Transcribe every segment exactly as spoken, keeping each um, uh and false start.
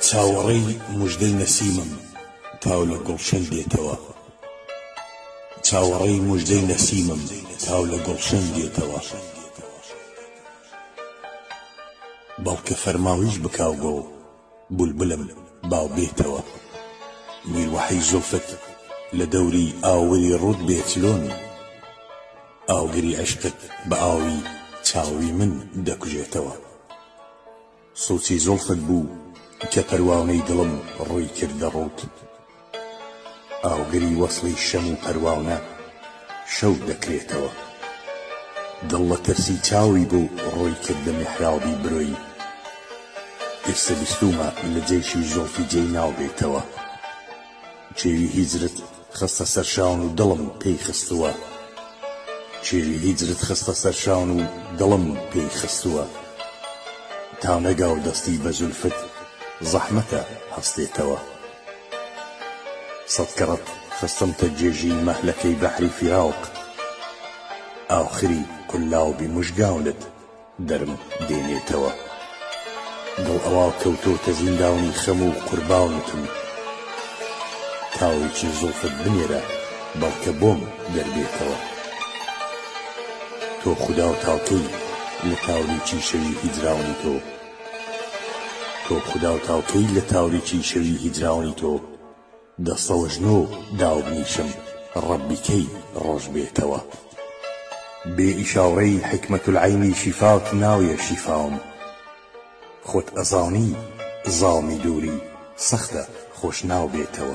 چاوەڕێی موژدەی نەسیمم تاو لە گوڵشن دێتەوە چاوەڕێی موژدەی نەسیمم تاو لە گوڵشن دێتەوە بەڵکە فەرماویش بکاوگۆ بولبلم باو بێتەوە میروەحەی زولفت لە دەوری ئاوری ڕوود بێچلۆن ئاوگری عشقت بە ئاوی چاوی من دەکوژێتەوە سوچی زولفت بوو کە پەروانەی دڵم ڕووی کردە ڕووت ئاوگری وەسڵی شەم و پەروانە شەو دەکرێتەوە دڵ لە ترسی چاوی بوو ڕووی کردە میحرابی برۆی ئێستا بیستومە لە جێشی زولفی جێی ناوبێتەوە چێوی هیجرت خستە سەرشاون و دڵم پێی خستووە چێوی هیجرت خستە سەرشاون و دڵم پێی خستووە تا نەگاو دەستی بە زولفت زەحمەتە هەستێتەوە سەد کەڕەت خستمتە جێژی مەهلەکەی بەحری فیراق ئاخری قوللاوبی موژگاونت دەرم دێنێتەوە دڵ ئەوا کەوتۆتە زینداونی خەم و قورباونتم تاوێکی زولفت بنێرە بەڵکە بۆم دەربێتەوە تۆ خودا و تاوکەی لە تاوریکی شەوی هیجراونی تۆ تۆ خودا و تاوکەی لە تاوریکی شەوی هیجراونی تۆ دەستەوەژنۆ داوبنیشم ڕەبیکەی ڕۆژ بێتەوە بێ ئیشاڕەی حکمەت العەینی شیفات ناویە شیفاوم خۆت ئەزانی زاڵمی دووری سەختە خۆش ناو بێتەوە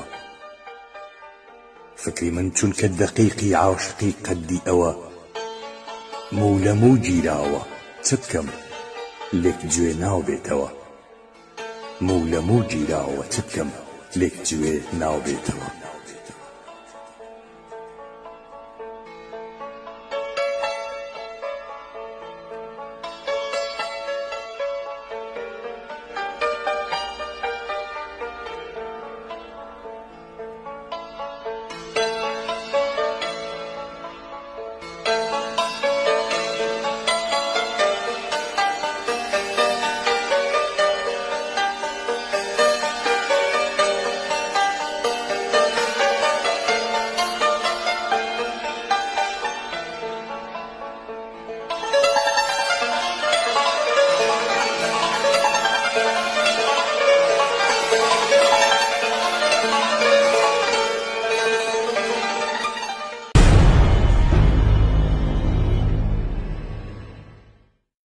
فکری من چونکە دەقیقی عاشقی قەدی ئەوە موو لە موو گیراوە چ بکەم لێک گوێ ناو بێتەوە موو لە موو گیراوە چ بکەم لێک گوێ ناو بێتەوە